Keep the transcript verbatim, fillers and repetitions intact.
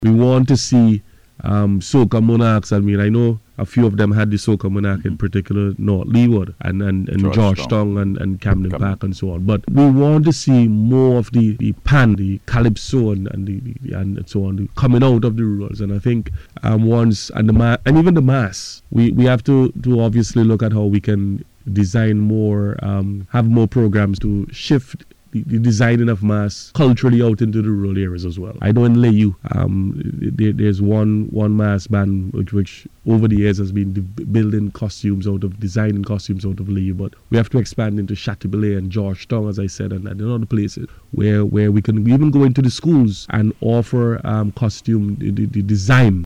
We want to see um, Soca Monarchs. I mean, I know a few of them had the Soca Monarch in particular, North Leeward and, and, and Georgetown, Georgetown and, and Camden Camden. Park and so on. But we want to see more of the, the pan, the calypso and, and, the, the, and so on, the coming out of the rurals. And I think um, once, and the ma- and even the mass, we, we have to, to obviously look at how we can design more, um, have more programs to shift the, the designing of mass culturally out into the rural areas as well. I know in Layu, um, there, there's one one mass band which, which over the years has been de- building costumes out of, designing costumes out of Layu, but we have to expand into Chateaubriand and Georgetown, as I said, and, and in other places where, where we can even go into the schools and offer um, costume, the, the design